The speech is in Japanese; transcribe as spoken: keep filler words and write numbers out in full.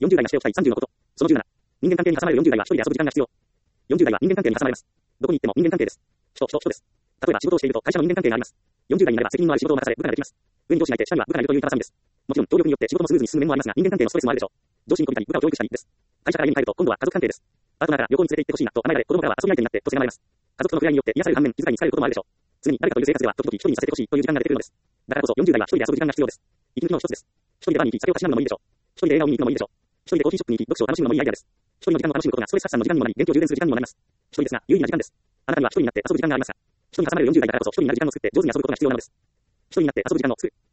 よんじゅう代がしておきたいさんじゅうのこと。そのじゅうなな。人間関係に挟まれるよんじゅう代は一人で遊ぶ時間が必要。よんじゅう代は人間関係に挟まれます。どこに行っても人間関係です。人、人、人です。例えば仕事をしていると会社の人間関係があります。よんじゅう代になれば責任のある仕事を任され部下ができます。上に上司がいて下には部下がいるという正しみです。もちろん、協力によって仕事もスムーズに進む面もありますが、人間関係のストレスもあるでしょう。上司に媚びたり、部下を教育したりです。会社から家に帰ると今度は家族関係です。パートナーから旅行に連れて行ってほしいなと甘えられ、子供からは遊び相手になってとせがまれます。家族との触れ合いによって癒される反面、気遣いに疲れることもあるでしょう。常に誰かという生活では時々一人にさせてほしいという時間が出てくるのです。だからこそよんじゅう代は一人で遊ぶ時間が必要です。息抜きの一つです。一人でバーに行き、酒をたしなむのもいいでしょう。一人で映画を見に行くのもいいでしょう。一人でコーヒーショップに行き、読書を楽しむのもいいアイデアです。一人の時間を楽しむことがストレス発散の時間にもなり、元気を充電する時間にもなります。一人ですが、有意義な時間です。あなたには一人になって遊ぶ時間がありますが、一人に挟まれるよんじゅう代だからこそ一人になる時間を作って上手に遊ぶことが必要なのです。一人になって遊ぶ時間を作る。